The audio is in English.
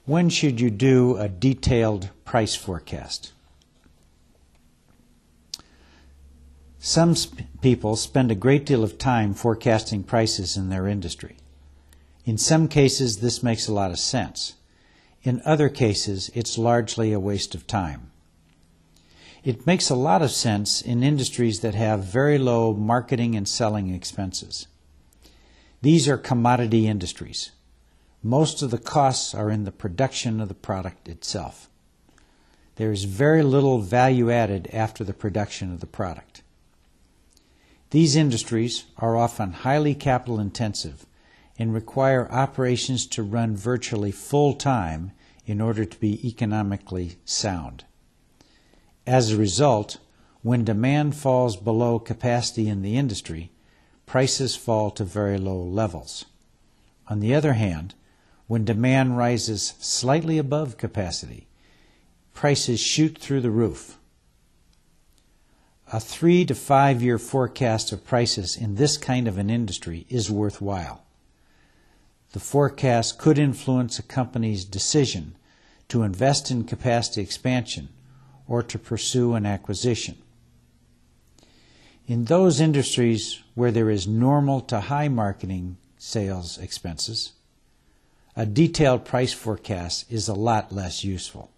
When should you do a detailed price forecast? Some people spend a great deal of time forecasting prices in their industry. In some cases, this makes a lot of sense. In other cases, it's largely a waste of time. It makes a lot of sense in industries that have very low marketing and selling expenses. These are commodity industries. Most of the costs are in the production of the product itself. There is very little value added after the production of the product. These industries are often highly capital intensive and require operations to run virtually full time in order to be economically sound. As a result, when demand falls below capacity in the industry, prices fall to very low levels. On the other hand, when demand rises slightly above capacity, prices shoot through the roof. A 3 to 5 year forecast of prices in this kind of an industry is worthwhile. The forecast could influence a company's decision to invest in capacity expansion or to pursue an acquisition. In those industries where there is normal to high marketing sales expenses, a detailed price forecast is a lot less useful.